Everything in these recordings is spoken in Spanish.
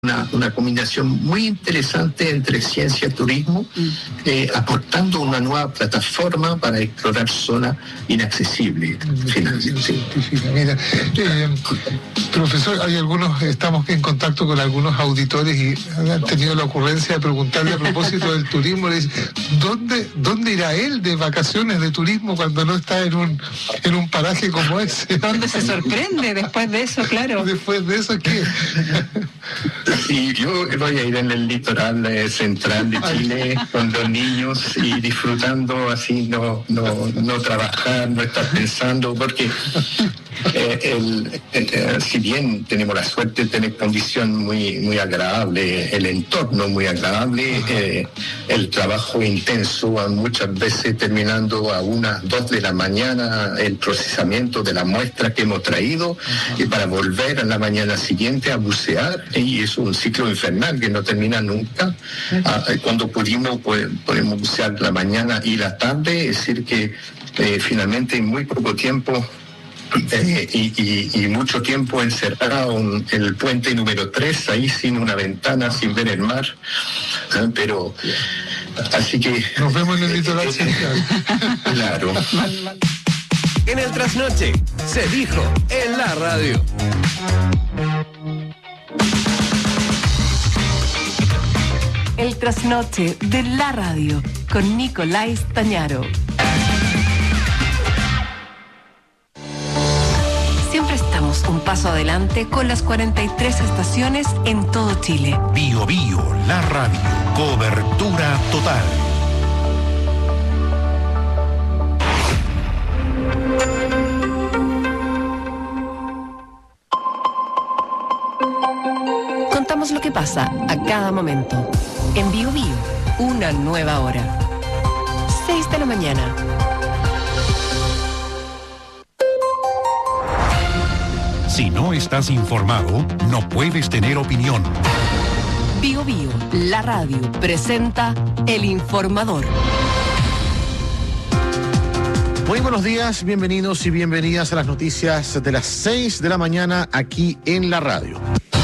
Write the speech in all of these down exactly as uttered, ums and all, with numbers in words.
Una, una combinación muy interesante entre ciencia y turismo, eh, aportando una nueva plataforma para explorar zonas inaccesibles. Finalmente. Mira, eh, profesor, hay algunos, estamos en contacto con algunos auditores y han tenido la ocurrencia de preguntarle a propósito del turismo, le dicen, ¿dónde, ¿dónde irá él de vacaciones de turismo cuando no está en un, en un paraje como ese? ¿Dónde se sorprende después de eso, claro? Después de eso, ¿qué? Sí, yo voy a ir en el litoral eh, central de Chile con los niños y disfrutando así, no, no, no trabajar, no estar pensando, porque eh, el, el, si bien tenemos la suerte de tener condición muy, muy agradable, el entorno muy agradable, eh, el trabajo intenso, muchas veces terminando a unas dos de la mañana el procesamiento de la muestra que hemos traído y para volver a la mañana siguiente a bucear, y es un ciclo infernal que no termina nunca. Ah, cuando pudimos, pues, podemos bucear la mañana y la tarde, es decir que eh, finalmente en muy poco tiempo eh, y, y, y mucho tiempo encerrado en el puente número tres, ahí sin una ventana, sin ver el mar, ¿eh? Pero así que nos vemos en el litoral eh, central. Claro. En el trasnoche se dijo en la radio. El trasnoche de la radio con Nicolás Tañaro. Siempre estamos un paso adelante con las cuarenta y tres estaciones en todo Chile. Bio Bio, la radio, cobertura total. Contamos lo que pasa a cada momento. En Bio Bio, una nueva hora. seis de la mañana. Si no estás informado, no puedes tener opinión. Bio Bio, la radio, presenta El Informador. Muy buenos días, bienvenidos y bienvenidas a las noticias de las seis de la mañana aquí en la radio.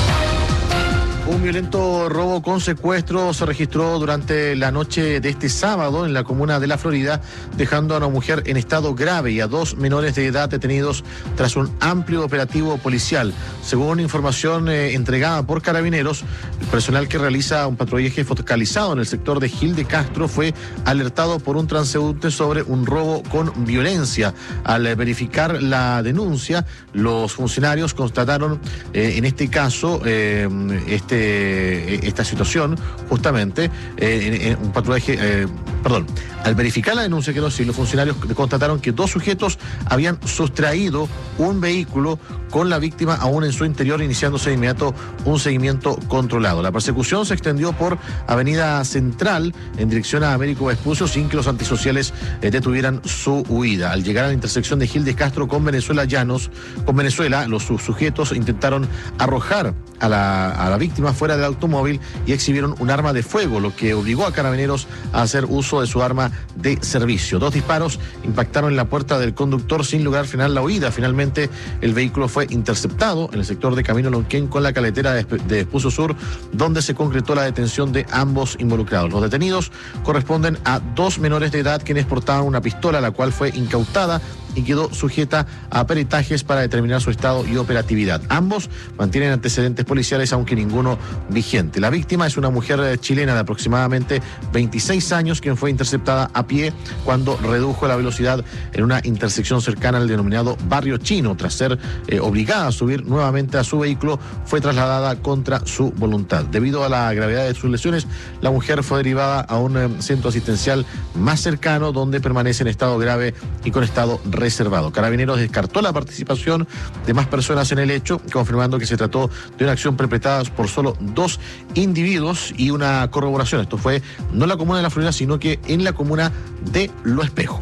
Un violento robo con secuestro se registró durante la noche de este sábado en la comuna de La Florida, dejando a una mujer en estado grave y a dos menores de edad detenidos tras un amplio operativo policial. Según información eh, entregada por Carabineros, el personal que realiza un patrullaje focalizado en el sector de Gil de Castro fue alertado por un transeúnte sobre un robo con violencia. Al verificar la denuncia, los funcionarios constataron eh, en este caso eh, este esta situación, justamente, eh, en, en un patrullaje, eh, perdón, al verificar la denuncia, quiero decir, los funcionarios constataron que dos sujetos habían sustraído un vehículo con la víctima aún en su interior, iniciándose de inmediato un seguimiento controlado. La persecución se extendió por Avenida Central en dirección a Américo Vespucio sin que los antisociales eh, detuvieran su huida. Al llegar a la intersección de Gil de Castro con Venezuela Llanos, con Venezuela, los sujetos intentaron arrojar a la, a la víctima fuera del automóvil y exhibieron un arma de fuego, lo que obligó a Carabineros a hacer uso de su arma de servicio. Dos disparos impactaron en la puerta del conductor sin lograr frenar la huida. Finalmente, el vehículo fue interceptado en el sector de Camino Lonquén con la caletera de Vespucio Sur, donde se concretó la detención de ambos involucrados. Los detenidos corresponden a dos menores de edad quienes portaban una pistola, la cual fue incautada y quedó sujeta a peritajes para determinar su estado y operatividad. Ambos mantienen antecedentes policiales, aunque ninguno vigente. La víctima es una mujer chilena de aproximadamente veintiséis años, quien fue interceptada a pie cuando redujo la velocidad en una intersección cercana al denominado Barrio Chino. Tras ser eh, obligada a subir nuevamente a su vehículo, fue trasladada contra su voluntad. Debido a la gravedad de sus lesiones, la mujer fue derivada a un eh, centro asistencial más cercano, donde permanece en estado grave y con estado reservado. Carabineros descartó la participación de más personas en el hecho, confirmando que se trató de una acción perpetrada por solo dos individuos y una corroboración. Esto fue no en la comuna de La Florida, sino que en la comuna de Lo Espejo.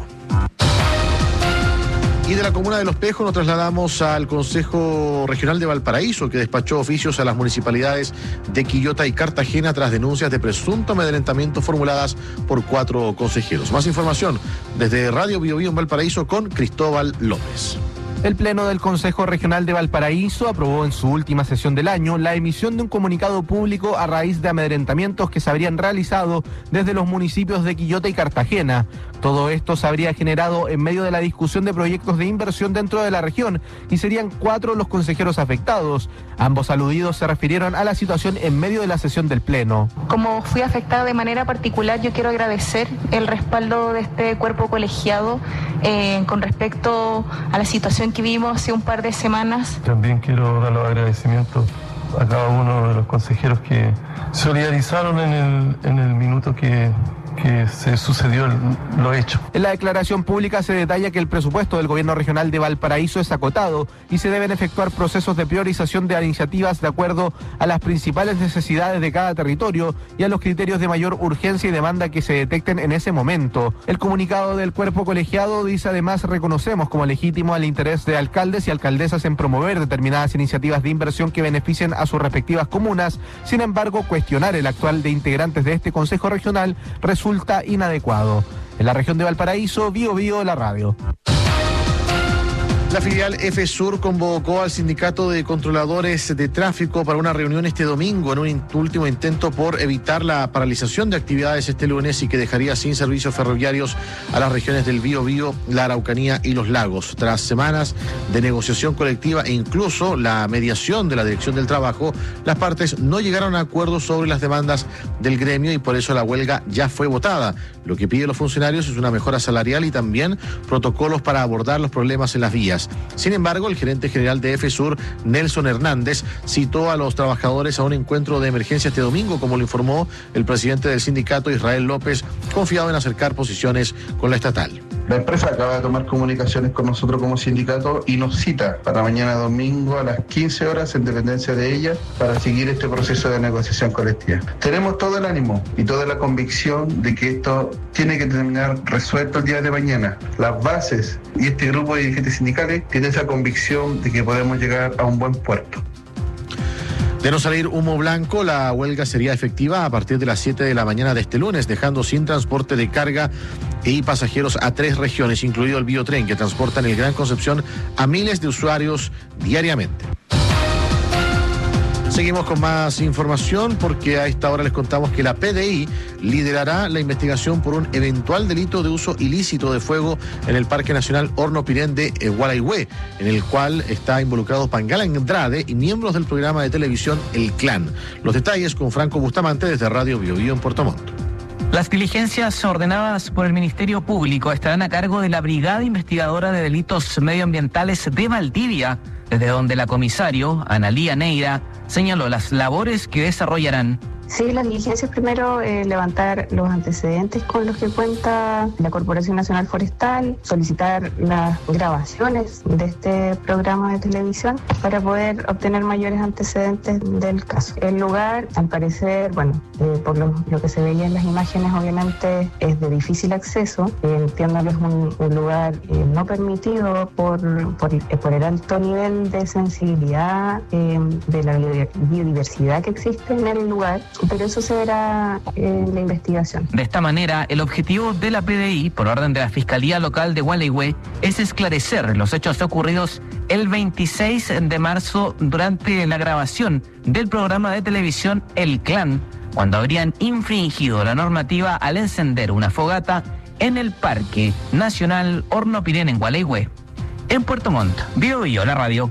Y de la comuna de Lo Espejo nos trasladamos al Consejo Regional de Valparaíso, que despachó oficios a las municipalidades de Quillota y Cartagena tras denuncias de presunto amedrentamiento formuladas por cuatro consejeros. Más información desde Radio Bio Bio en Valparaíso con Cristóbal López. El Pleno del Consejo Regional de Valparaíso aprobó en su última sesión del año la emisión de un comunicado público a raíz de amedrentamientos que se habrían realizado desde los municipios de Quillota y Cartagena. Todo esto se habría generado en medio de la discusión de proyectos de inversión dentro de la región y serían cuatro los consejeros afectados. Ambos aludidos se refirieron a la situación en medio de la sesión del Pleno. Como fui afectada de manera particular, yo quiero agradecer el respaldo de este cuerpo colegiado eh, con respecto a la situación que vimos hace un par de semanas. También quiero dar los agradecimientos a cada uno de los consejeros que solidarizaron en el, en el minuto que... que se sucedió lo hecho. En la declaración pública se detalla que el presupuesto del gobierno regional de Valparaíso es acotado y se deben efectuar procesos de priorización de iniciativas de acuerdo a las principales necesidades de cada territorio y a los criterios de mayor urgencia y demanda que se detecten en ese momento. El comunicado del cuerpo colegiado dice además: reconocemos como legítimo el interés de alcaldes y alcaldesas en promover determinadas iniciativas de inversión que beneficien a sus respectivas comunas. Sin embargo, cuestionar el actual de integrantes de este consejo regional resulta resulta inadecuado. En la región de Valparaíso, Bío Bío, la radio. La filial F-Sur convocó al sindicato de controladores de tráfico para una reunión este domingo en un in- último intento por evitar la paralización de actividades este lunes y que dejaría sin servicios ferroviarios a las regiones del Bío Bío, la Araucanía y los lagos. Tras semanas de negociación colectiva e incluso la mediación de la Dirección del Trabajo, las partes no llegaron a acuerdos sobre las demandas del gremio y por eso la huelga ya fue votada. Lo que piden los funcionarios es una mejora salarial y también protocolos para abordar los problemas en las vías. Sin embargo, el gerente general de F-Sur, Nelson Hernández, citó a los trabajadores a un encuentro de emergencia este domingo, como lo informó el presidente del sindicato, Israel López, confiado en acercar posiciones con la estatal. La empresa acaba de tomar comunicaciones con nosotros como sindicato y nos cita para mañana domingo a las quince horas en dependencia de ella para seguir este proceso de negociación colectiva. Tenemos todo el ánimo y toda la convicción de que esto tiene que terminar resuelto el día de mañana. Las bases y este grupo de dirigentes sindicales tienen esa convicción de que podemos llegar a un buen puerto. De no salir humo blanco, la huelga sería efectiva a partir de las siete de la mañana de este lunes, dejando sin transporte de carga y pasajeros a tres regiones, incluido el Biotren, que transporta en el Gran Concepción a miles de usuarios diariamente. Seguimos con más información porque a esta hora les contamos que la P D I liderará la investigación por un eventual delito de uso ilícito de fuego en el Parque Nacional Hornopirén de Gualeguay, en el cual está involucrado Pangal Andrade y miembros del programa de televisión El Clan. Los detalles con Franco Bustamante desde Radio Bío Bío en Puerto Montt. Las diligencias ordenadas por el Ministerio Público estarán a cargo de la Brigada Investigadora de Delitos Medioambientales de Valdivia, desde donde la comisario, Analía Neira, señaló las labores que desarrollarán. Sí, las diligencias primero, eh, levantar los antecedentes con los que cuenta la Corporación Nacional Forestal, solicitar las grabaciones de este programa de televisión para poder obtener mayores antecedentes del caso. El lugar, al parecer, bueno, eh, por lo, lo que se veía en las imágenes, obviamente es de difícil acceso. Eh, entiendo que es un, un lugar eh, no permitido por, por, eh, por el alto nivel de sensibilidad eh, de la biodiversidad que existe en el lugar. Pero eso se verá en la investigación. De esta manera, el objetivo de la P D I, por orden de la Fiscalía Local de Gualeguay, es esclarecer los hechos ocurridos el veintiséis de marzo durante la grabación del programa de televisión El Clan, cuando habrían infringido la normativa al encender una fogata en el Parque Nacional Hornopirén en Gualeguay. En Puerto Montt, Bío Bío, la radio.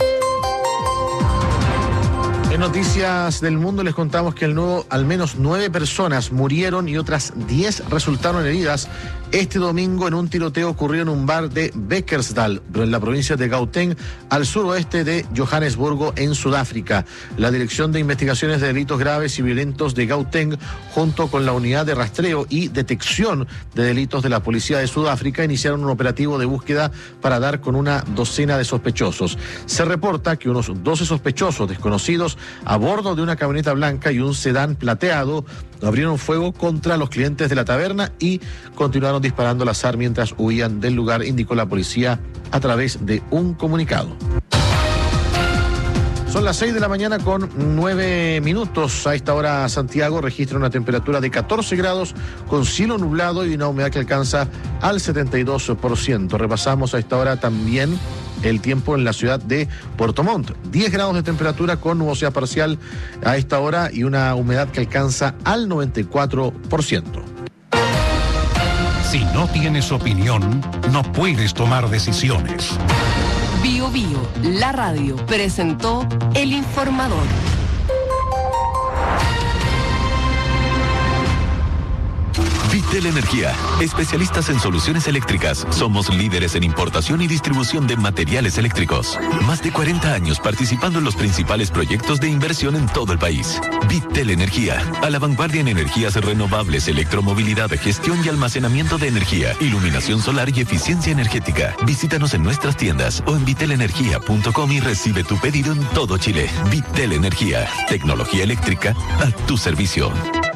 En noticias del mundo les contamos que el nuevo, al menos nueve personas murieron y otras diez resultaron heridas este domingo en un tiroteo ocurrido en un bar de Beckersdal, en la provincia de Gauteng, al suroeste de Johannesburgo, en Sudáfrica. La Dirección de Investigaciones de Delitos Graves y Violentos de Gauteng, junto con la Unidad de Rastreo y Detección de Delitos de la Policía de Sudáfrica, iniciaron un operativo de búsqueda para dar con una docena de sospechosos. Se reporta que unos doce sospechosos desconocidos a bordo de una camioneta blanca y un sedán plateado abrieron fuego contra los clientes de la taberna y continuaron disparando al azar mientras huían del lugar, indicó la policía a través de un comunicado. Son las seis de la mañana con nueve minutos. A esta hora Santiago registra una temperatura de catorce grados con cielo nublado y una humedad que alcanza al setenta y dos por ciento. Repasamos a esta hora también el tiempo en la ciudad de Puerto Montt. diez grados de temperatura con nubosidad parcial a esta hora y una humedad que alcanza al noventa y cuatro por ciento. Si no tienes opinión, no puedes tomar decisiones. Bio Bio, la radio, presentó El Informador. Vitel Energía, especialistas en soluciones eléctricas. Somos líderes en importación y distribución de materiales eléctricos. Más de cuarenta años participando en los principales proyectos de inversión en todo el país. Vitel Energía, a la vanguardia en energías renovables, electromovilidad, gestión y almacenamiento de energía, iluminación solar y eficiencia energética. Visítanos en nuestras tiendas o en vitel energía punto com y recibe tu pedido en todo Chile. Vitel Energía, tecnología eléctrica a tu servicio.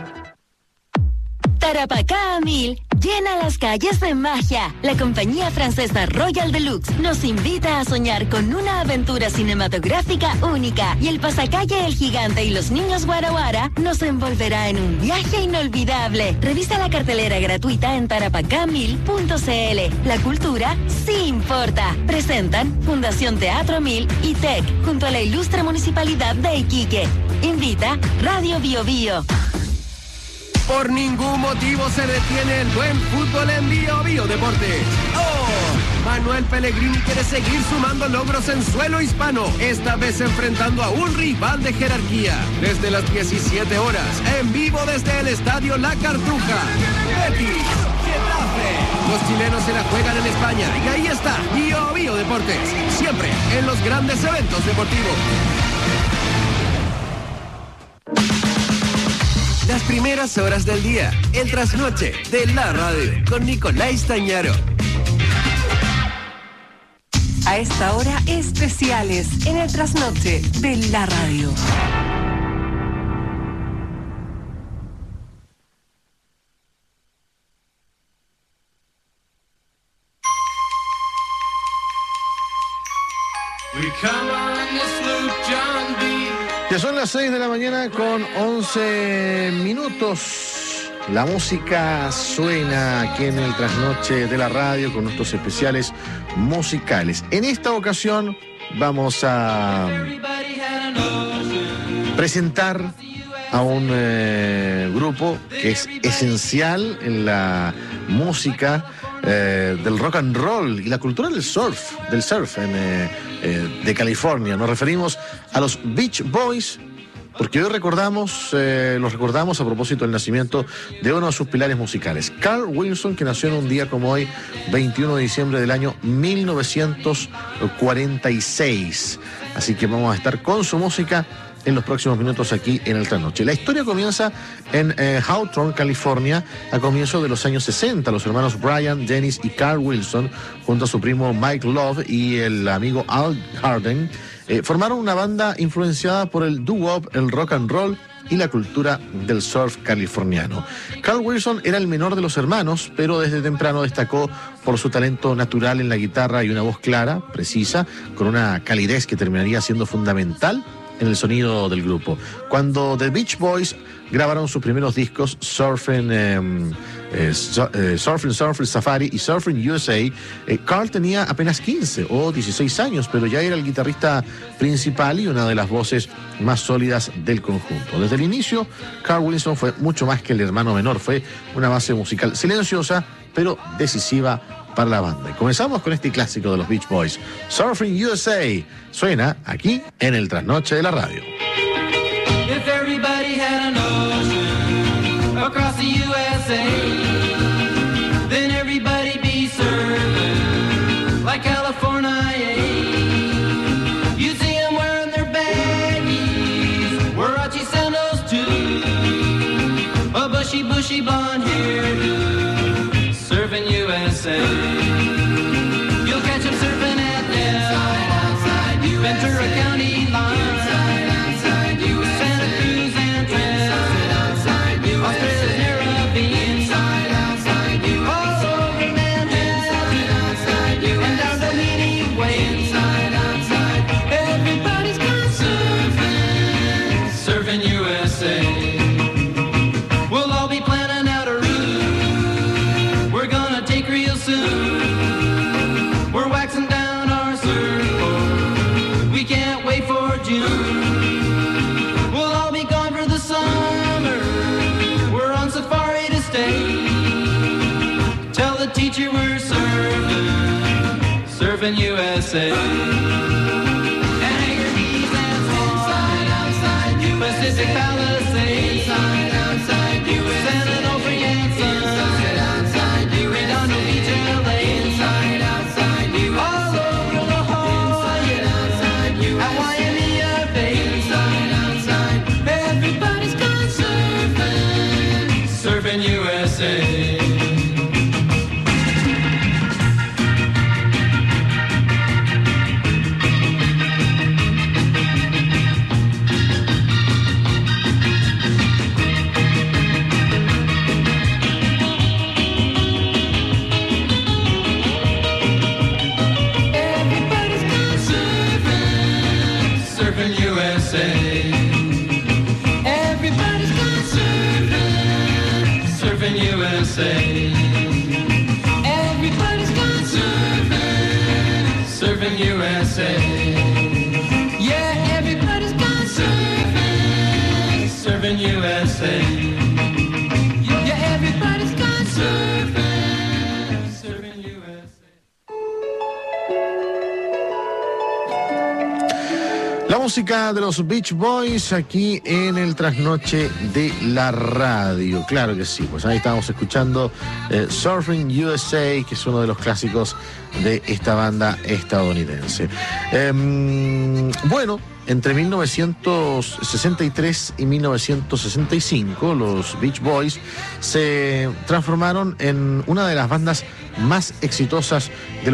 Tarapacá a mil llena las calles de magia. La compañía francesa Royal Deluxe nos invita a soñar con una aventura cinematográfica única y el pasacalle El Gigante y los Niños Guara Guara nos envolverá en un viaje inolvidable. Revisa la cartelera gratuita en tarapacá mil punto c l. La cultura sí importa. Presentan Fundación Teatro Mil y T E C junto a la ilustre Municipalidad de Iquique. Invita Radio Bio Bio. Por ningún motivo se detiene el buen fútbol en Bio Bio Deportes. ¡Oh! Manuel Pellegrini quiere seguir sumando logros en suelo hispano, esta vez enfrentando a un rival de jerarquía. Desde las diecisiete horas, en vivo desde el Estadio La Cartuja. Betis, Getafe. Los chilenos se la juegan en España y ahí está Bio Bio Deportes, siempre en los grandes eventos deportivos. Las primeras horas del día, el trasnoche de la radio, con Nicolás Tañaro. A esta hora, especiales en el trasnoche de la radio. Ya son las seis de la mañana con once minutos. La música suena aquí en el trasnoche de la radio con nuestros especiales musicales. En esta ocasión vamos a presentar a un eh, grupo que es esencial en la música eh, del rock and roll y la cultura del surf, del surf en, eh, eh, de California. Nos referimos a los Beach Boys, porque hoy recordamos, eh, los recordamos a propósito del nacimiento de uno de sus pilares musicales, Carl Wilson, que nació en un día como hoy, veintiuno de diciembre del año mil novecientos cuarenta y seis. Así que vamos a estar con su música en los próximos minutos aquí en el Trasnoche. La historia comienza en eh, Hawthorne, California, a comienzos de los años sesenta. Los hermanos Brian, Dennis y Carl Wilson, junto a su primo Mike Love y el amigo Al Harden, eh, formaron una banda influenciada por el doo-wop, el rock and roll y la cultura del surf californiano. Carl Wilson era el menor de los hermanos, pero desde temprano destacó por su talento natural en la guitarra y una voz clara, precisa, con una calidez que terminaría siendo fundamental en el sonido del grupo. Cuando The Beach Boys grabaron sus primeros discos, Surfing, eh, eh, eh, Surfing, Surfing Safari y Surfing U S A, eh, Carl tenía apenas quince o dieciséis años, pero ya era el guitarrista principal y una de las voces más sólidas del conjunto. Desde el inicio, Carl Wilson fue mucho más que el hermano menor, fue una base musical silenciosa, pero decisiva para la banda. Y comenzamos con este clásico de los Beach Boys, Surfing U S A, suena aquí en el Trasnoche de la radio. If everybody had an ocean across the U S A, then everybody'd be surfing like California. You'd see them wearing their baggies, Warachi sandals too, a bushy, bushy blonde hairdo, surfing U S A. You'll catch them surfing at Del, Ventura County line. We'll all be planning out S A. And hang your knees and inside, outside, U S A. Pacific Palisades, inside, outside, U S A. San Onofre and Sons, inside, outside, U S A. Redondo Beach, L A, inside, outside, U S A. All over La Jolla, inside, outside, U S A. At Waimea Bay, inside, outside. Everybody's gone surfing, surfing U S A. Everybody's gone surfing, surfing U S A. Everybody's gone surfing, surfing U S A. Yeah, everybody's gone surfing, surfing U S A. Yeah, everybody's gone surfing, surfing U S A. La música de los Beach Boys aquí en el trasnoche de la radio. Claro que sí, pues ahí estábamos escuchando eh, Surfing U S A, que es uno de los clásicos de esta banda estadounidense. Eh, bueno, entre mil novecientos sesenta y tres y mil novecientos sesenta y cinco, los Beach Boys se transformaron en una de las bandas más exitosas de los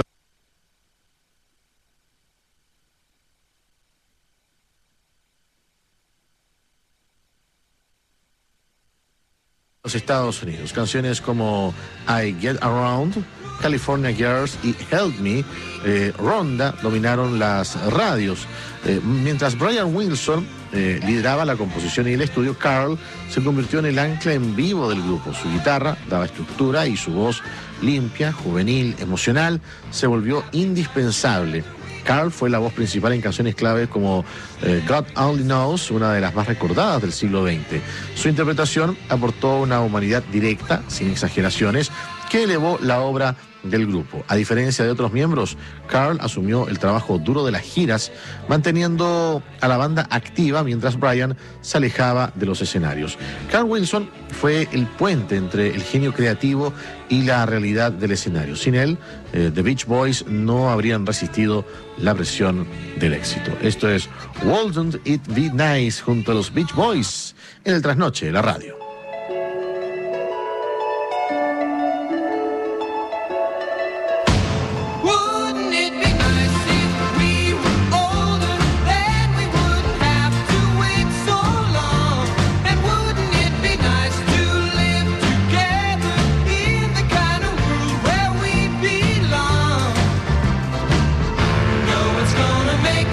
los Estados Unidos. Canciones como I Get Around, California Girls y Help Me, eh, Ronda, dominaron las radios. Eh, mientras Brian Wilson eh, lideraba la composición y el estudio, Carl se convirtió en el ancla en vivo del grupo. Su guitarra daba estructura y su voz limpia, juvenil, emocional, se volvió indispensable. Carl fue la voz principal en canciones claves como eh, God Only Knows, una de las más recordadas del siglo veinte. Su interpretación aportó una humanidad directa, sin exageraciones, que elevó la obra del grupo. A diferencia de otros miembros, Carl asumió el trabajo duro de las giras, manteniendo a la banda activa mientras Brian se alejaba de los escenarios. Carl Wilson fue el puente entre el genio creativo y la realidad del escenario. Sin él, eh, The Beach Boys no habrían resistido la presión del éxito. Esto es Wouldn't It Be Nice junto a los Beach Boys en el trasnoche de la radio.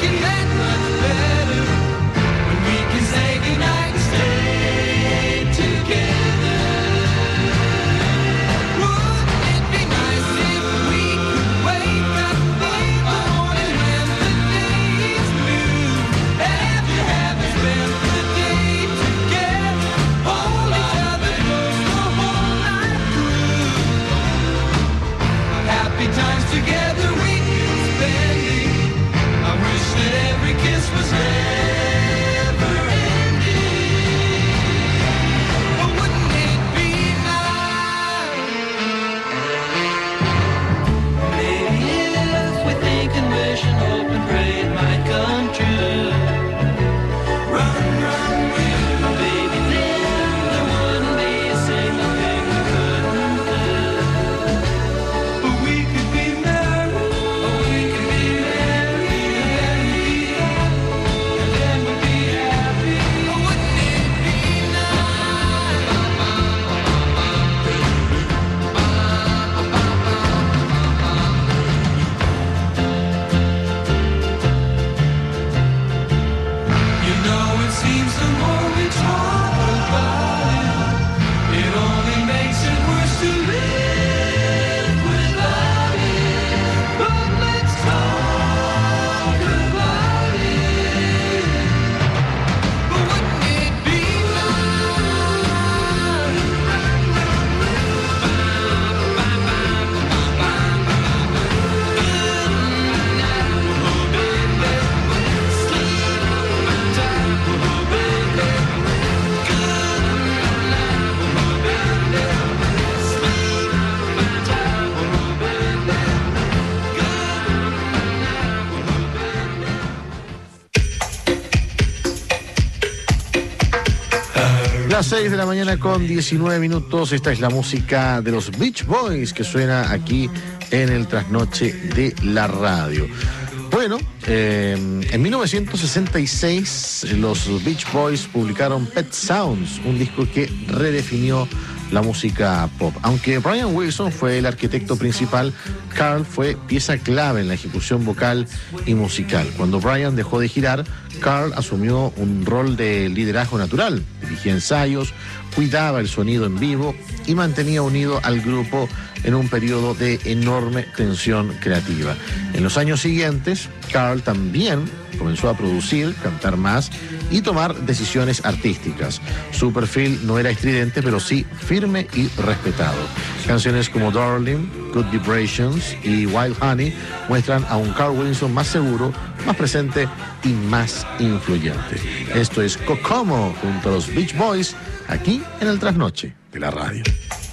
Say goodnight, stay Las seis de la mañana con diecinueve minutos. Esta es la música de los Beach Boys que suena aquí en el trasnoche de la radio. Bueno, eh, en mil novecientos sesenta y seis los Beach Boys publicaron Pet Sounds, un disco que redefinió la música pop. Aunque Brian Wilson fue el arquitecto principal, Carl fue pieza clave en la ejecución vocal y musical. Cuando Brian dejó de girar, Carl asumió un rol de liderazgo natural. Dirigía ensayos, cuidaba el sonido en vivo y mantenía unido al grupo en un periodo de enorme tensión creativa. En los años siguientes, Carl también comenzó a producir, cantar más y tomar decisiones artísticas. Su perfil no era estridente, pero sí firme y respetado. Canciones como Darling, Good Vibrations y Wild Honey muestran a un Carl Wilson más seguro, más presente y más influyente. Esto es Kokomo junto a los Beach Boys, aquí en el Trasnoche de la radio.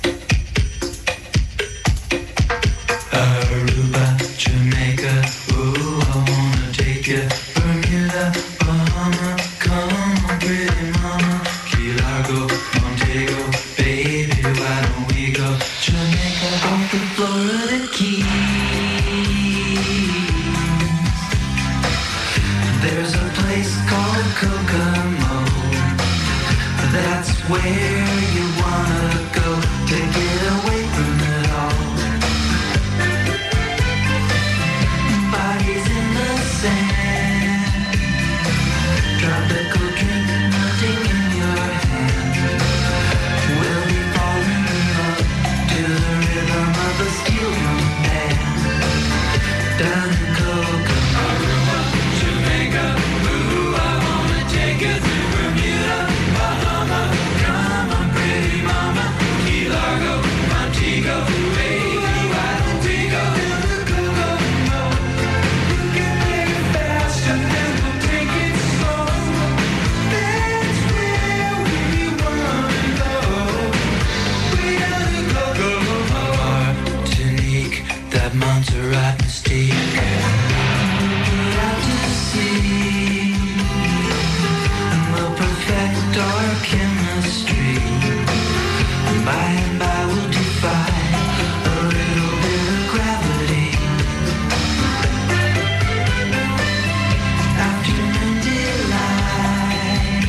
Aruba, Jamaica, ooh, I wanna take you. Bermuda, Bahama, come on, pretty mama. Key Largo, Montego, baby, why don't we go? Jamaica, off the Florida Keys. There's a place called Kokomo. That's where you wanna go to get away from it all. Bodies in the sand, tropical drink melting in your hand. We'll be falling in love to the rhythm of a steel drum band. Down in Kokomo, Jamaica, ooh, I wanna take you to Bermuda, Bahama, come on, pretty mama, Key Largo, Montego, baby, why don't we go to Kokomo? We can make it fast and then we'll take it slow. That's where we wanna go. We gotta go, Kokomo. Martinique, that Montserrat mystique. Get out to sea, and we'll perfect our chemistry. And by and by we'll defy a little bit of gravity. Afternoon delight,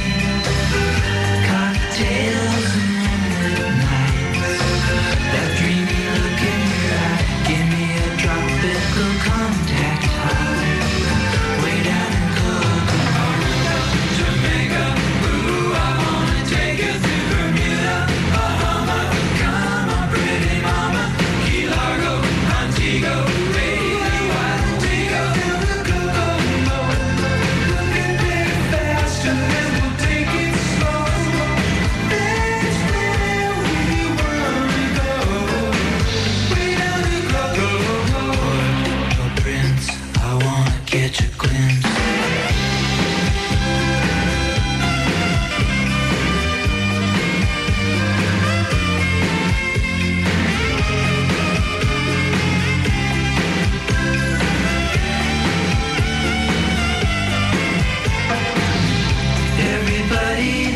cocktails and moonlit nights. That dreamy look in your eye, give me a tropical contact high. Way down in Kokomo, Jamaica, ooh, I wanna take you to Bermuda, Bahama, come on, pretty mama, Key Largo, Montego, baby, why don't we go to Kokomo? We can make it fast and then we'll take it slow. That's where we wanna go. Way down in Kokomo. Puerto Prince, I wanna catch a glimpse. Everybody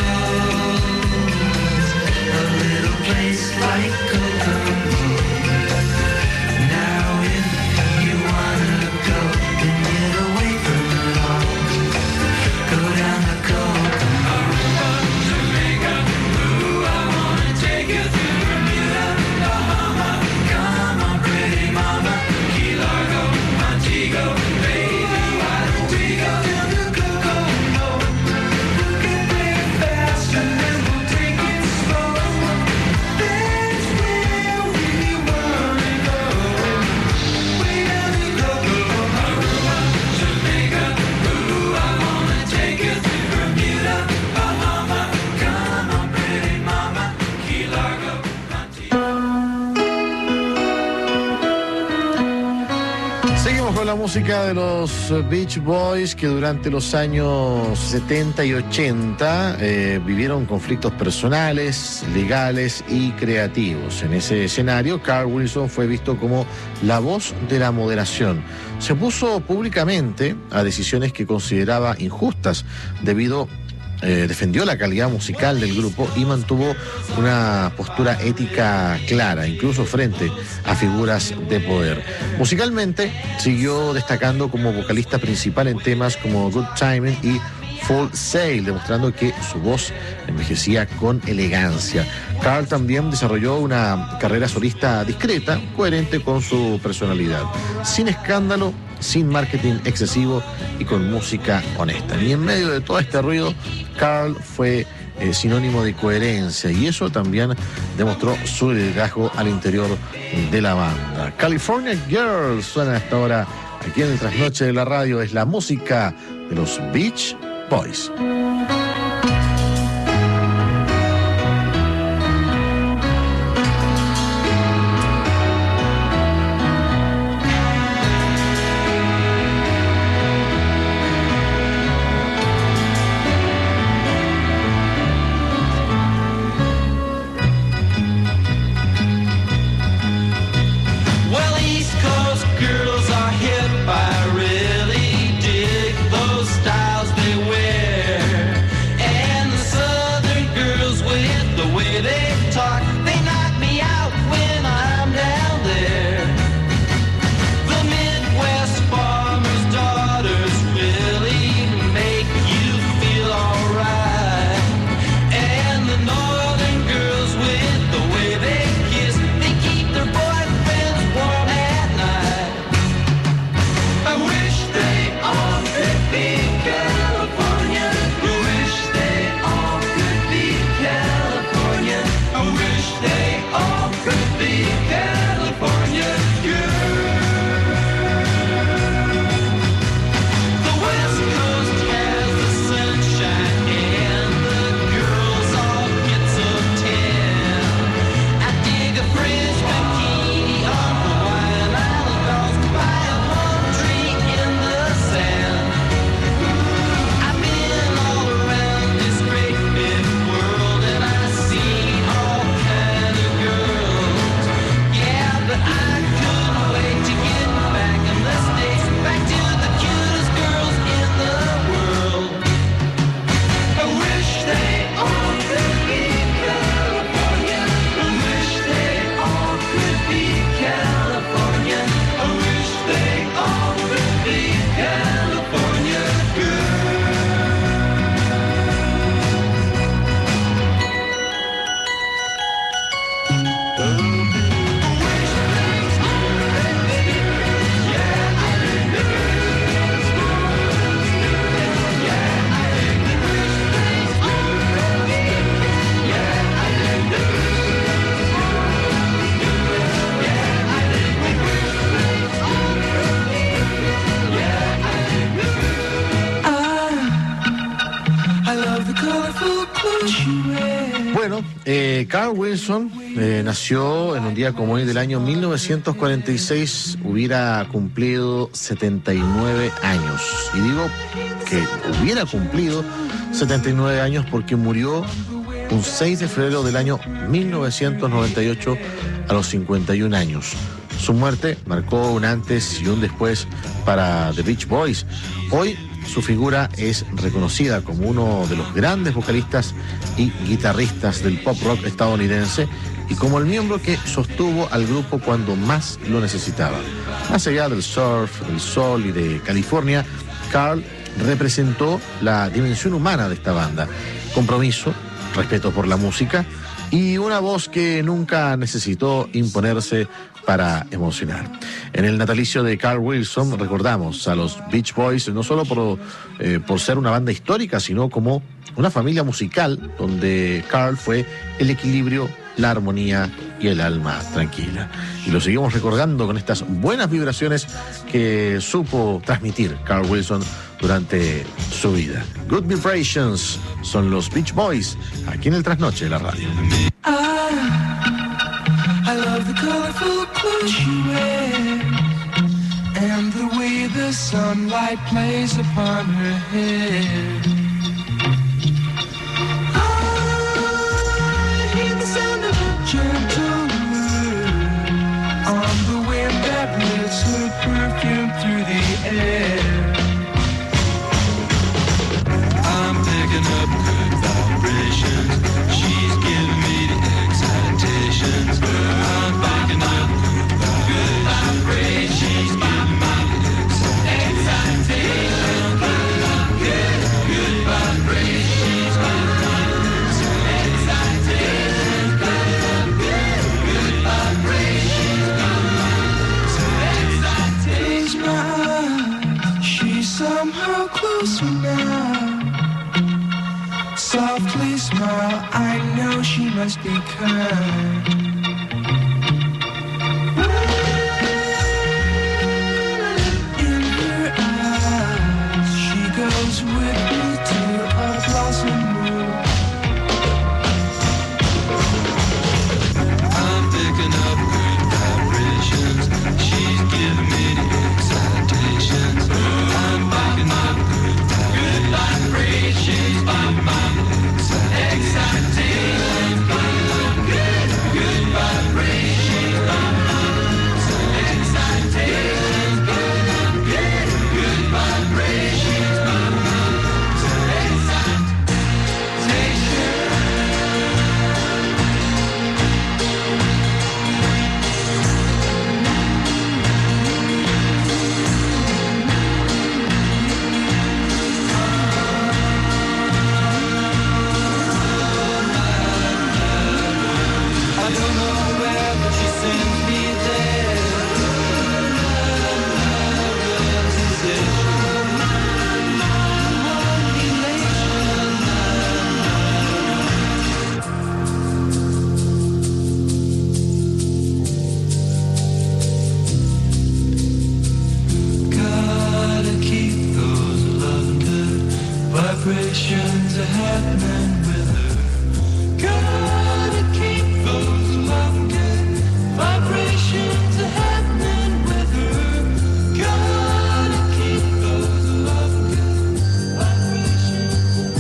knows a little place like Kokomo. Now if you wanna go and get away from it all, go down to Kokomo, Jamaica, ooh, I wanna take you to Bermuda, Bahama, come on, pretty mama, Key Largo, Montego, baby, why don't we go down to Kokomo? We can make it fast and then we'll take it slow. That's where we wanna go. Way down in Kokomo, Jamaica, ooh, I wanna take you to Bermuda, Bahama, come on, pretty mama, Key Largo, Seguimos con la música de los Beach Boys que durante los años setenta y ochenta eh, vivieron conflictos personales, legales y creativos. En ese escenario, Carl Wilson fue visto como la voz de la moderación. Se opuso públicamente a decisiones que consideraba injustas debido eh, defendió la calidad musical del grupo y mantuvo una postura ética clara, incluso frente a figuras de poder. Musicalmente, siguió destacando como vocalista principal en temas como Good Timing y Full Sail, demostrando que su voz envejecía con elegancia. Carl también desarrolló una carrera solista discreta, coherente con su personalidad, sin escándalo, sin marketing excesivo y con música honesta. Y en medio de todo este ruido, Carl fue eh, sinónimo de coherencia, y eso también demostró su liderazgo al interior de la banda. California Girls suena hasta ahora aquí en el Trasnoche de la Radio. Es la música de los Beach Boys. Well, East Coast girls are hip. I really dig those styles they wear. And the Southern girls with the way they talk, they knock me out when I'm down there. The Midwest farmers' daughters really make you feel alright. And the Northern girls with the way they kiss, they keep their boyfriends warm at night. I wish they all could be California. I wish they all could be California. I wish they all could be California girls. The West Coast has the sunshine and the girls all get so tan. I dig a fringe bikini on Hawaiian Island dolls by a palm tree in the sand. I've been all around this great big world and I've seen all kind of girls. Yeah, but I couldn't wait to get back in the States, back to the cutest girls in the world. I wish they all could be California. I wish they all could be California. I wish they all could be California girls. I love the colorful clothes you wear. Bueno, eh, Carl Wilson eh, nació en un día como hoy del año mil novecientos cuarenta y seis, hubiera cumplido setenta y nueve años. Y digo que hubiera cumplido setenta y nueve años porque murió un seis de febrero del año mil novecientos noventa y ocho a los cincuenta y un años. Su muerte marcó un antes y un después para The Beach Boys. Hoy su figura es reconocida como uno de los grandes vocalistas y guitarristas del pop rock estadounidense y como el miembro que sostuvo al grupo cuando más lo necesitaba. Más allá del surf, del sol y de California, Carl representó la dimensión humana de esta banda. Compromiso, respeto por la música y una voz que nunca necesitó imponerse para emocionar. En el natalicio de Carl Wilson recordamos a los Beach Boys no solo por, eh, por ser una banda histórica, sino como una familia musical donde Carl fue el equilibrio, la armonía y el alma tranquila. Y lo seguimos recordando con estas buenas vibraciones que supo transmitir Carl Wilson durante su vida. Good Vibrations son los Beach Boys aquí en el Trasnoche de la Radio. I love the colorful clothes you wear and the way the sunlight plays upon her hair. I hear the sound of a gentle word on the wind that lifts her perfume through the air. I'm picking up she must be kind. In her eyes, she goes with me to a blossom room. I'm picking up good vibrations. She's giving me the excitations. I'm picking up good vibrations. Good vibrations by my excitations. Good, good vibrations by my excitations. Good, good, good vibrations by my excitations. I don't know where, but she sends me there. Gotta keep those loving good vibrations are happening with her. Gotta keep those loving good vibrations are happening with her. Gotta keep those loving good vibrations.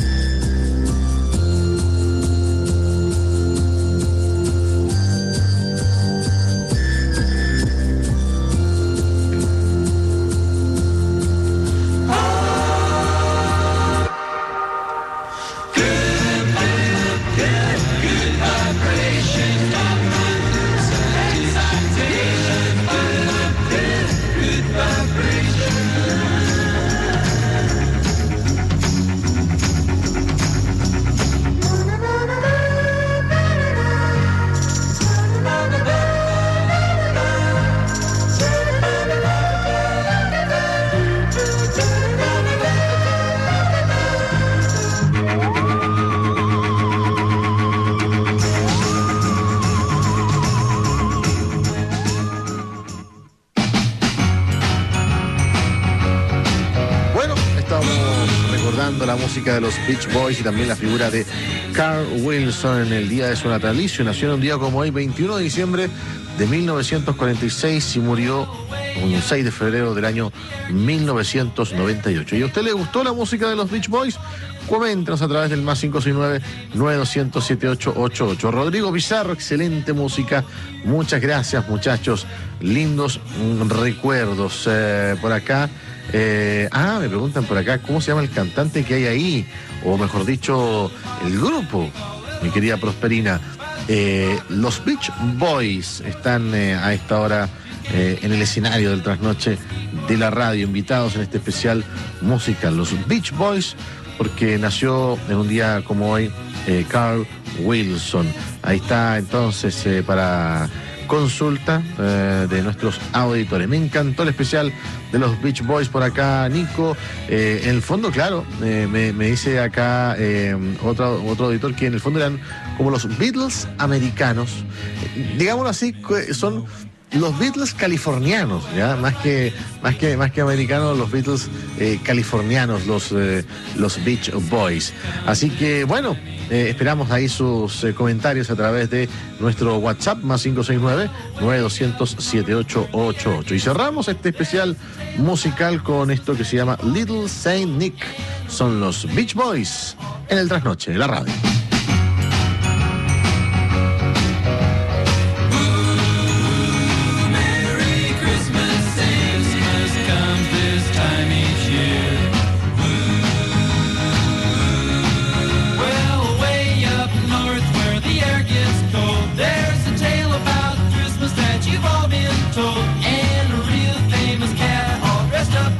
Bueno, estamos recordando la música de los Beach Boys y también la figura de Carl Wilson en el día de su natalicio. Nació en un día como hoy, veintiuno de diciembre de mil novecientos cuarenta y seis, y murió un seis de febrero del año mil novecientos noventa y ocho. ¿Y a usted le gustó la música de los Beach Boys? Coméntenos a través del más cinco seis nueve, nueve dos cero cero, siete ocho ocho ocho. Rodrigo Pizarro, excelente música. Muchas gracias, muchachos. Lindos mm, recuerdos eh, por acá. Eh, ah, me preguntan por acá, ¿cómo se llama el cantante que hay ahí? O mejor dicho, el grupo, mi querida Prosperina. Eh, los Beach Boys están eh, a esta hora eh, en el escenario del trasnoche de la radio, invitados en este especial musical. Los Beach Boys, porque nació en un día como hoy eh, Carl Wilson. Ahí está entonces eh, para consulta eh, de nuestros auditores. Me encantó el especial de los Beach Boys por acá, Nico. Eh, en el fondo, claro, eh, me, me dice acá eh, otro, otro auditor que en el fondo eran como los Beatles americanos. Eh, digámoslo así, son los Beatles californianos, ¿ya? Más que, más que, más que americanos, los Beatles eh, californianos, los, eh, los Beach Boys. Así que, bueno, eh, esperamos ahí sus eh, comentarios a través de nuestro WhatsApp, más cinco seis nueve, nueve dos cero cero, siete ocho ocho ocho. Y cerramos este especial musical con esto que se llama Little Saint Nick. Son los Beach Boys en el trasnoche de la radio.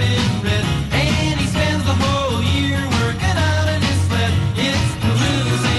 And he spends the whole year working out in his sled. It's the Little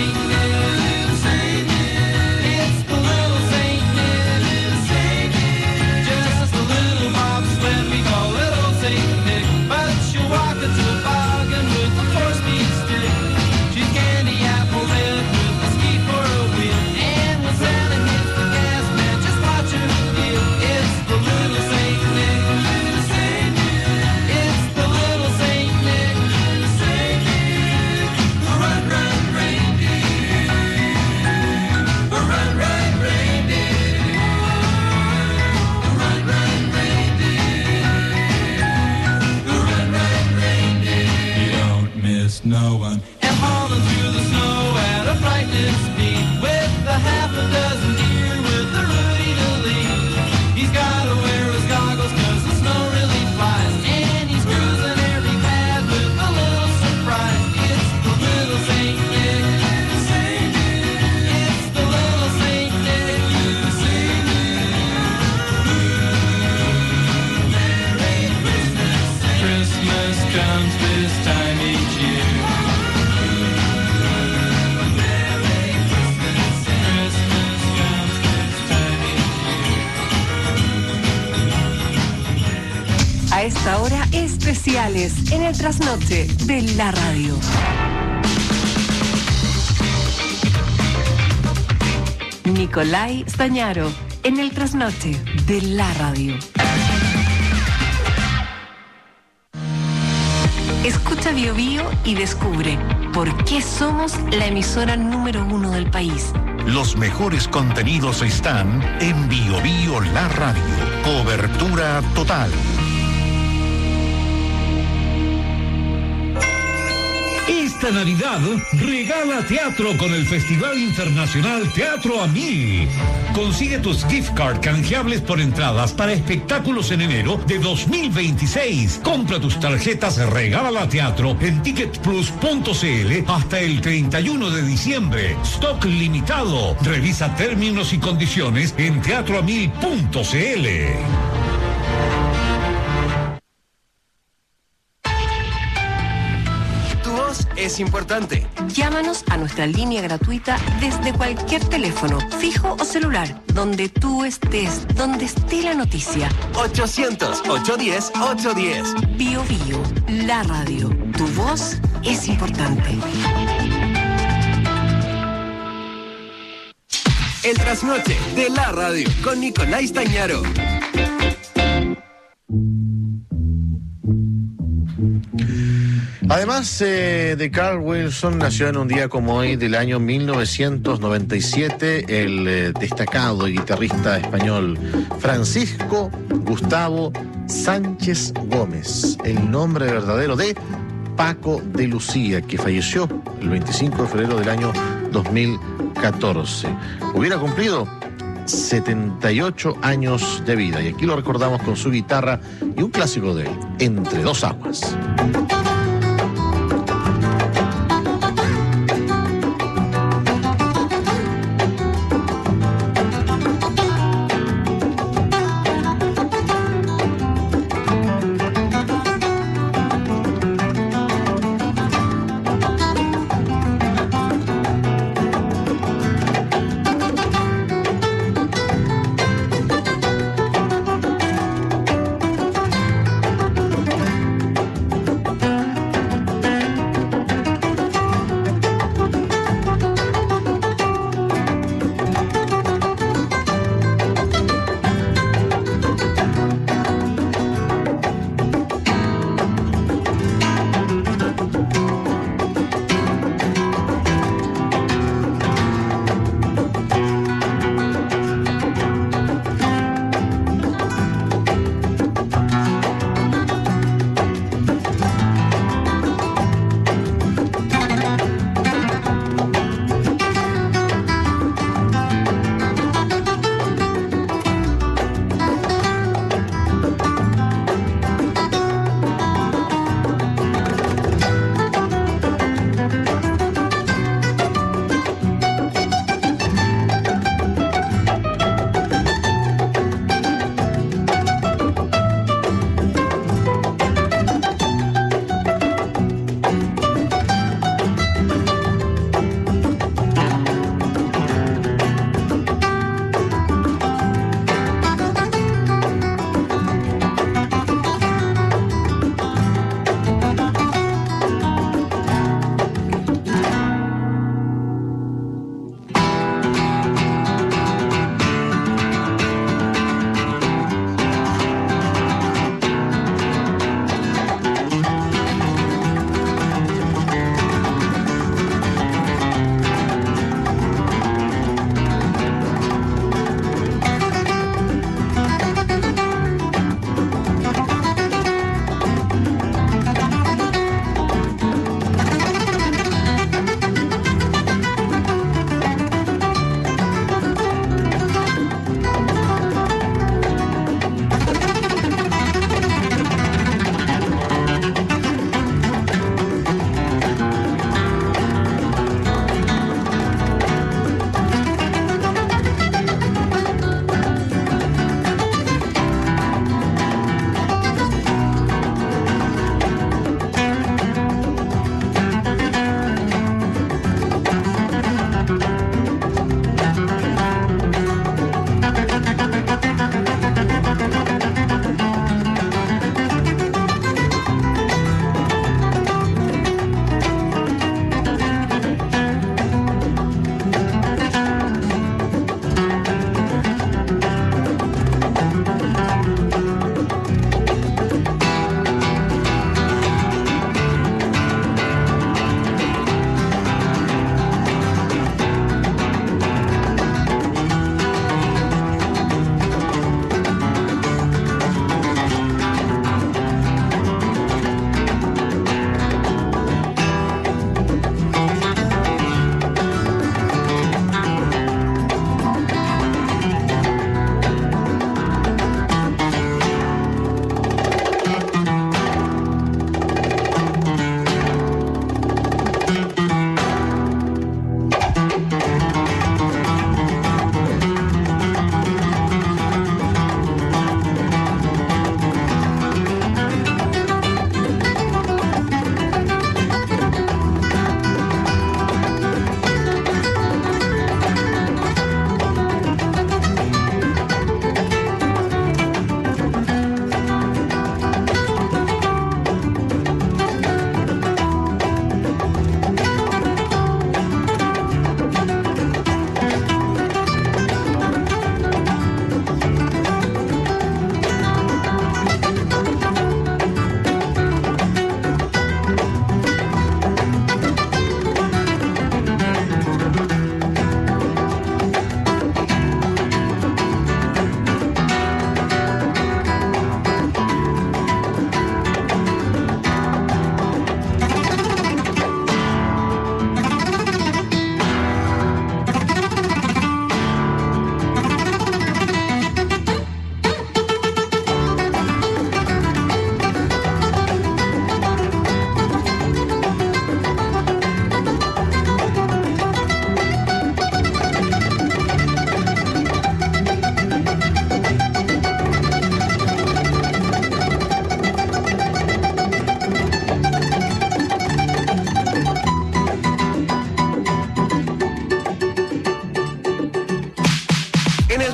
esta hora especiales en el trasnoche de la radio. Nicolai Stañaro en el trasnoche de la radio. Escucha Bio Bio y descubre por qué somos la emisora número uno del país. Los mejores contenidos están en Bio Bio La Radio. Cobertura total. Esta Navidad regala teatro con el Festival Internacional Teatro a Mil. Consigue tus gift card canjeables por entradas para espectáculos en enero de dos mil veintiséis. Compra tus tarjetas Regala Teatro en ticket plus punto c l hasta el treinta y uno de diciembre. Stock limitado. Revisa términos y condiciones en teatro a mil punto c l. Es importante. Llámanos a nuestra línea gratuita desde cualquier teléfono, fijo o celular, donde tú estés, donde esté la noticia. ochocientos, ochocientos diez, ochocientos diez. Bio Bio, la radio. Tu voz es importante. El trasnoche de la radio con Nicolai Stañaro. Además eh, de Carl Wilson, nació en un día como hoy del año mil novecientos noventa y siete el eh, destacado y guitarrista español Francisco Gustavo Sánchez Gómez, el nombre verdadero de Paco de Lucía, que falleció el veinticinco de febrero del año dos mil catorce. Hubiera cumplido setenta y ocho años de vida y aquí lo recordamos con su guitarra y un clásico de él, Entre dos aguas.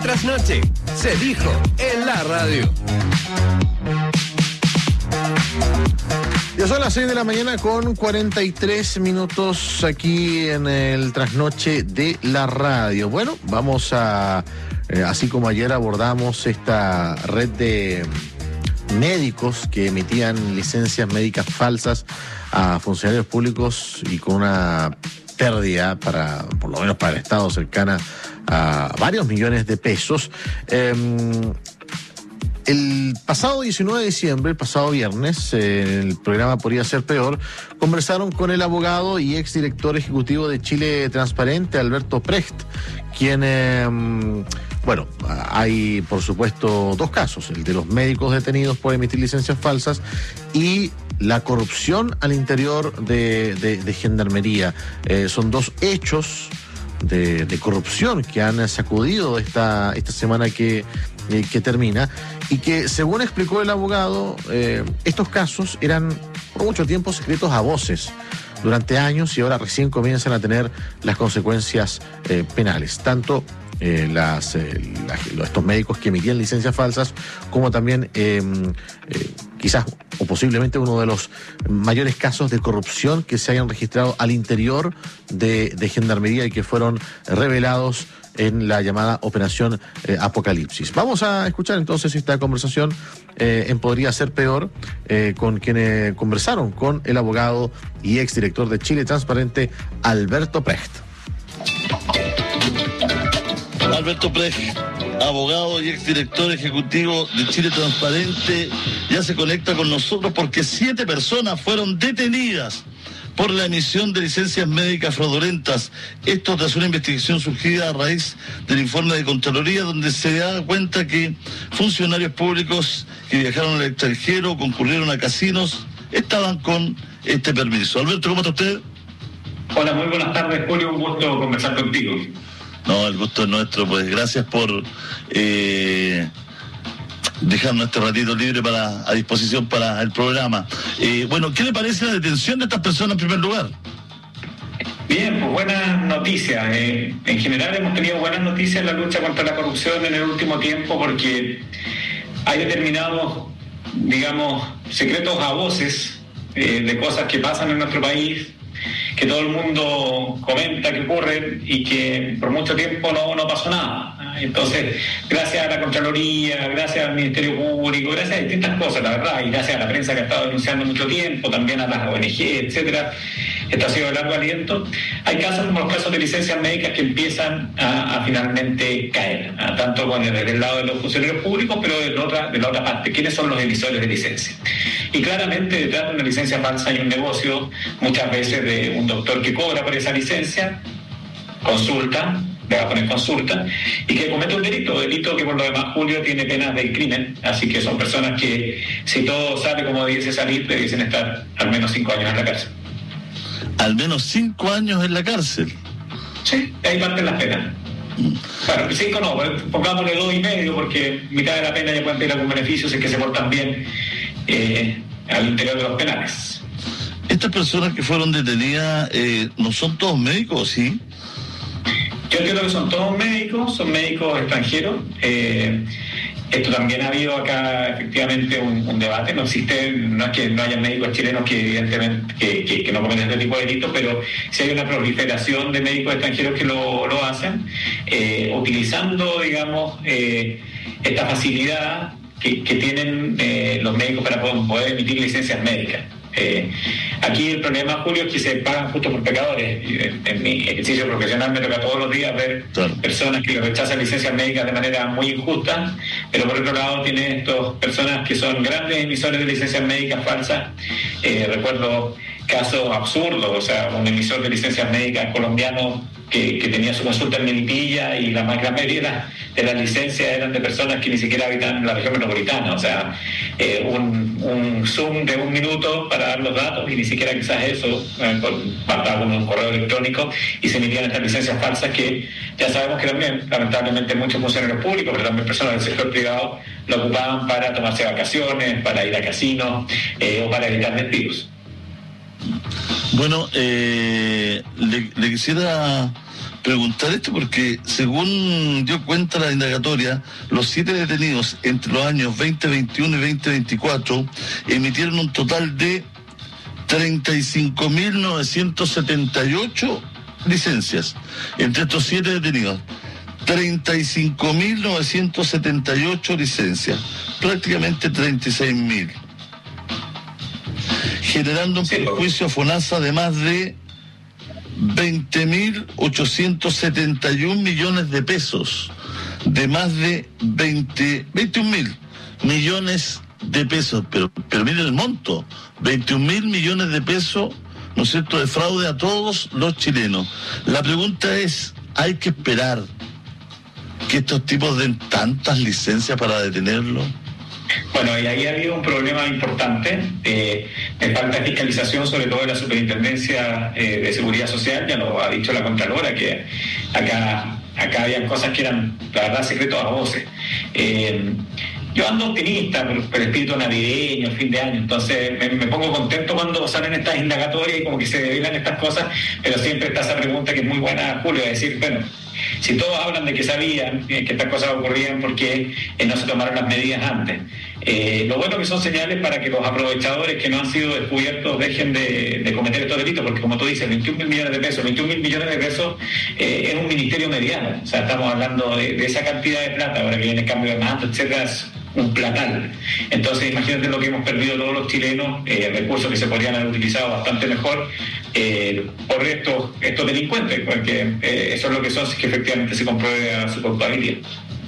trasnoche. Se dijo en la radio. Ya son las seis de la mañana con cuarenta y tres minutos aquí en el trasnoche de la radio. Bueno, vamos a, eh, así como ayer abordamos esta red de médicos que emitían licencias médicas falsas a funcionarios públicos y con una pérdida, para por lo menos para el Estado, cercana a varios millones de pesos. Eh, El pasado diecinueve de diciembre, el pasado viernes, eh, en el programa Podría Ser Peor, conversaron con el abogado y exdirector ejecutivo de Chile Transparente, Alberto Precht, quien, eh, bueno, hay por supuesto dos casos, el de los médicos detenidos por emitir licencias falsas y la corrupción al interior de, de, de Gendarmería. Eh, son dos hechos de, de corrupción que han sacudido esta, esta semana que... que termina, y que, según explicó el abogado, eh, estos casos eran por mucho tiempo secretos a voces durante años y ahora recién comienzan a tener las consecuencias eh, penales, tanto eh, las, eh, la, estos médicos que emitían licencias falsas como también eh, eh, quizás o posiblemente uno de los mayores casos de corrupción que se hayan registrado al interior de, de Gendarmería y que fueron revelados en la llamada Operación eh, Apocalipsis. Vamos a escuchar entonces esta conversación eh, en Podría Ser Peor, eh, con quienes conversaron con el abogado y exdirector de Chile Transparente, Alberto Precht. Alberto Precht, abogado y exdirector ejecutivo de Chile Transparente, ya se conecta con nosotros porque siete personas fueron detenidas por la emisión de licencias médicas fraudulentas. Esto tras una investigación surgida a raíz del informe de Contraloría, donde se da cuenta que funcionarios públicos que viajaron al extranjero, concurrieron a casinos, estaban con este permiso. Alberto, ¿cómo está usted? Hola, muy buenas tardes, Julio, un gusto conversar contigo. No, el gusto es nuestro, pues gracias por eh, dejarnos este ratito libre para a disposición para el programa. Eh, bueno, ¿qué le parece la detención de estas personas en primer lugar? Bien, pues buenas noticias. Eh, en general hemos tenido buenas noticias en la lucha contra la corrupción en el último tiempo, porque hay determinados, digamos, secretos a voces eh, de cosas que pasan en nuestro país, que todo el mundo comenta que ocurren y que por mucho tiempo no, no pasó nada. Entonces, gracias a la Contraloría, gracias al Ministerio Público, gracias a distintas cosas, la verdad, y gracias a la prensa que ha estado denunciando mucho tiempo, también a las O N G, etcétera, esto ha sido de largo aliento. Hay casos como los casos de licencias médicas que empiezan a, a finalmente caer, a, tanto bueno, desde el lado de los funcionarios públicos, pero de la, otra, de la otra parte, ¿quiénes son los emisores de licencia? Y claramente detrás de una licencia falsa hay un negocio, muchas veces de un doctor que cobra por esa licencia, consulta, le va a poner consulta, y que comete un delito, delito que por lo demás, Julio, tiene penas de crimen, así que son personas que, si todo sale como debiese salir, debiesen estar al menos cinco años en la cárcel. Al menos cinco años en la cárcel. Sí, ahí parten las penas. Bueno, cinco no, pongámosle dos y medio, porque mitad de la pena ya pueden tener algún beneficio si es que se portan bien eh, al interior de los penales. Estas personas que fueron detenidas, eh, ¿no son todos médicos, sí? Yo entiendo que son todos médicos, son médicos extranjeros. Eh, esto también ha habido acá efectivamente un, un debate. No existe, no es que no haya médicos chilenos que evidentemente que, que, que no cometen este tipo de delitos, pero sí hay una proliferación de médicos extranjeros que lo, lo hacen, eh, utilizando, digamos, eh, esta facilidad que, que tienen eh, los médicos para poder, poder emitir licencias médicas. Eh, aquí el problema, Julio, es que se pagan justo por pecadores. En, en mi ejercicio profesional me toca todos los días ver claro. personas que rechazan licencias médicas de manera muy injusta, pero por otro lado tiene estas personas que son grandes emisores de licencias médicas falsas. Eh, recuerdo casos absurdos, o sea, un emisor de licencias médicas colombiano que, que tenía su consulta en Melipilla y la más gran mayoría de las licencias eran de personas que ni siquiera habitan en la región metropolitana, o sea, eh, un, un Zoom de un minuto para dar los datos y ni siquiera quizás eso, eh, bastaba con un correo electrónico y se emitían estas licencias falsas que ya sabemos que también, lamentablemente, muchos funcionarios públicos, pero también personas del sector privado lo ocupaban para tomarse vacaciones, para ir a casinos eh, o para evitar despidos. Bueno, eh, le, le quisiera preguntar esto porque, según dio cuenta la indagatoria, los siete detenidos entre los años veinte veintiuno y veinte veinticuatro emitieron un total de treinta y cinco mil novecientos setenta y ocho licencias. Entre estos siete detenidos, treinta y cinco mil novecientos setenta y ocho licencias, prácticamente treinta y seis mil, generando un perjuicio a FONASA de más de veinte mil ochocientos setenta y un millones de pesos, de más de veinte, veintiún mil millones de pesos, pero, pero miren el monto, veintiún mil millones de pesos, ¿no es cierto?, de fraude a todos los chilenos. La pregunta es, ¿hay que esperar que estos tipos den tantas licencias para detenerlo? Bueno, y ahí ha habido un problema importante eh, de falta de fiscalización, sobre todo de la Superintendencia eh, de Seguridad Social. Ya lo ha dicho la Contralora, que acá, acá había cosas que eran, la verdad, secretos a voces. Eh, Yo ando optimista por, por el espíritu navideño, el fin de año, entonces me, me pongo contento cuando salen estas indagatorias y como que se develan estas cosas, pero siempre está esa pregunta que es muy buena, Julio, de decir, bueno, si todos hablan de que sabían eh, que estas cosas ocurrían, ¿por qué eh, no se tomaron las medidas antes? Eh, lo bueno que son señales para que los aprovechadores que no han sido descubiertos dejen de, de cometer estos delitos, porque como tú dices, veintiún mil millones de pesos, veintiún mil millones de pesos eh, es un ministerio mediano, o sea, estamos hablando de, de esa cantidad de plata, ahora que viene el cambio de mando, etcétera, es un platal. Entonces imagínate lo que hemos perdido todos los chilenos, eh, recursos que se podrían haber utilizado bastante mejor eh, por estos, estos delincuentes, porque eh, eso es lo que son, que efectivamente se compruebe a su culpabilidad.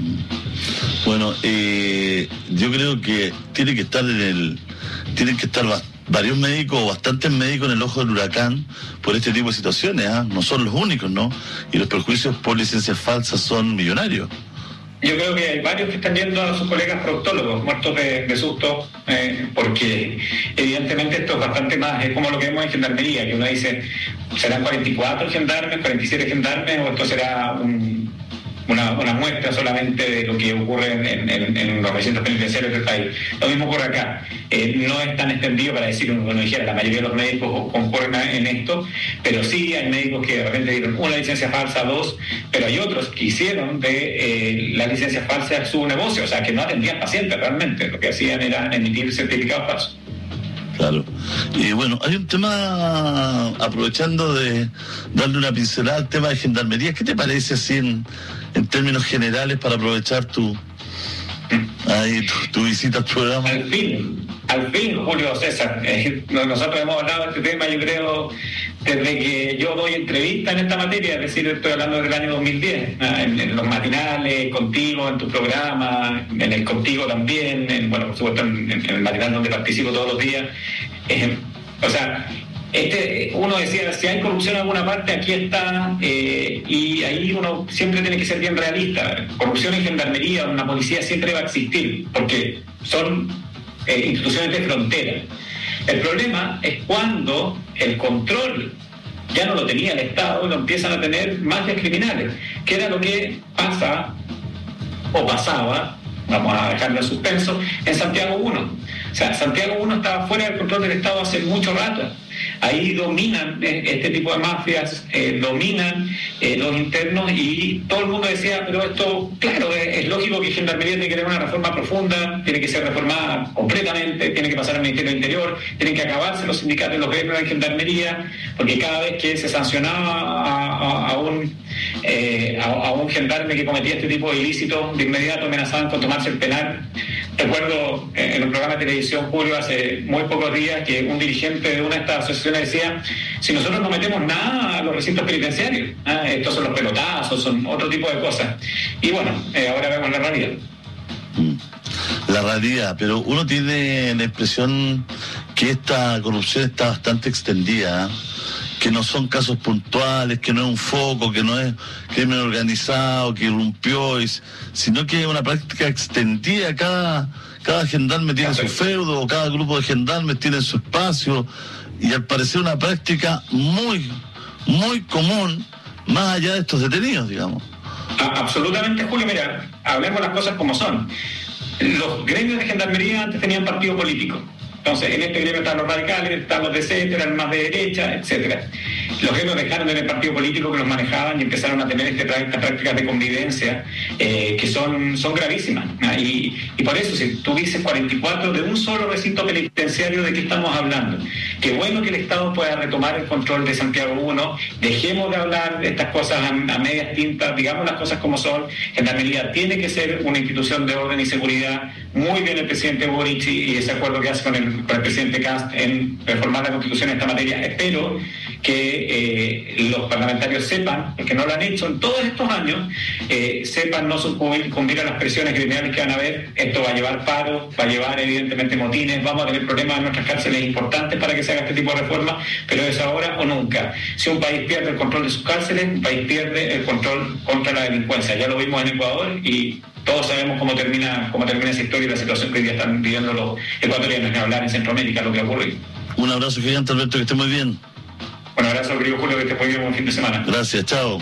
Bueno, eh, yo creo que tiene que estar en el, tienen que estar varios médicos, bastantes médicos en el ojo del huracán por este tipo de situaciones, ¿eh? No son los únicos, ¿no? Y los perjuicios por licencias falsas son millonarios. Yo creo que hay varios que están yendo a sus colegas proctólogos muertos de, de susto, eh, porque evidentemente esto es bastante más, es como lo que vemos en gendarmería, que uno dice, ¿serán cuarenta y cuatro gendarmes, cuarenta y siete gendarmes, o esto será un, una, una muestra solamente de lo que ocurre en, en, en los recintos penitenciarios del país? Lo mismo ocurre acá. Eh, no es tan extendido para decir, uno dijera, la mayoría de los médicos concurren en esto, pero sí hay médicos que de repente dieron una licencia falsa, dos, pero hay otros que hicieron de eh, la licencia falsa su negocio, o sea, que no atendían pacientes realmente, lo que hacían era emitir certificados falsos. Claro. Y bueno, hay un tema, aprovechando de darle una pincelada al tema de gendarmería, ¿qué te parece así en, en términos generales para aprovechar tu, ahí, tu, tu visita al programa? Al fin, al fin, Julio César, eh, nosotros hemos hablado de este tema, yo creo, desde que yo doy entrevista en esta materia, es decir, estoy hablando del año dos mil diez, ¿no? en, en los matinales, contigo, en tu programa, en el contigo también, en, bueno, por supuesto en, en el matinal donde participo todos los días. Eh, o sea, este, uno decía, si hay corrupción en alguna parte, aquí está, eh, y ahí uno siempre tiene que ser bien realista. Corrupción en gendarmería o en la policía siempre va a existir, porque son eh, instituciones de frontera. El problema es cuando el control ya no lo tenía el Estado y lo empiezan a tener mafias criminales, que era lo que pasa o pasaba, vamos a dejarlo en suspenso, en Santiago uno. O sea, Santiago uno estaba fuera del control del Estado hace mucho rato. Ahí dominan eh, este tipo de mafias, eh, dominan eh, los internos, y todo el mundo decía, pero esto, claro, es, es lógico que Gendarmería tiene que tener una reforma profunda, tiene que ser reformada completamente, tiene que pasar al Ministerio del Interior, tienen que acabarse los sindicatos y los gremios de Gendarmería, porque cada vez que se sancionaba a, a, a, un, eh, a, a un gendarme que cometía este tipo de ilícitos, de inmediato amenazaban con tomarse el penal. Recuerdo eh, en un programa de televisión, Julio, hace muy pocos días, que un dirigente de una de estas asociaciones decía, si nosotros no metemos nada a los recintos penitenciarios, ¿eh? estos son los pelotazos, son otro tipo de cosas. Y bueno, eh, ahora vemos la realidad. La realidad, pero uno tiene la impresión que esta corrupción está bastante extendida, ¿eh? Que no son casos puntuales, que no es un foco, que no es crimen organizado, que irrumpió, sino que es una práctica extendida. Cada, cada gendarme tiene su feudo, cada grupo de gendarmes tiene su espacio, y al parecer una práctica muy, muy común, más allá de estos detenidos, digamos. Absolutamente, Julio, mira, hablemos las cosas como son. Los gremios de gendarmería antes tenían partido político. Entonces, en este gremio están los radicales, están los de etcétera, el más de derecha, etcétera. los gremios dejaron de tener partido político que los manejaban y empezaron a tener este, estas prácticas de convivencia eh, que son, son gravísimas. ¿no? Y, y por eso, si tú dices cuarenta y cuatro de un solo recinto penitenciario, ¿de qué estamos hablando? Qué bueno que el Estado pueda retomar el control de Santiago uno, dejemos de hablar de estas cosas a, a medias tintas, digamos las cosas como son. Gendarmería tiene que ser una institución de orden y seguridad. Muy bien el presidente Boric y ese acuerdo que hace con el, con el presidente Kast en reformar la Constitución en esta materia. Espero que eh, los parlamentarios sepan, porque no lo han hecho en todos estos años, eh, sepan no sucumbir a las presiones gremiales que van a haber. Esto va a llevar paro, va a llevar evidentemente motines, vamos a tener problemas en nuestras cárceles importantes para que se haga este tipo de reforma, pero es ahora o nunca. Si un país pierde el control de sus cárceles, un país pierde el control contra la delincuencia. Ya lo vimos en Ecuador y todos sabemos cómo termina cómo termina esa historia y la situación que hoy día están viviendo los ecuatorianos, ni hablar en Centroamérica, lo que ocurre. Un abrazo gigante, Alberto, que esté muy bien. Un abrazo, querido Julio, que esté muy bien, buen fin de semana. Gracias, chao.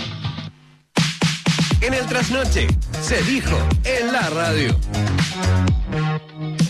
En el trasnoche se dijo en la radio.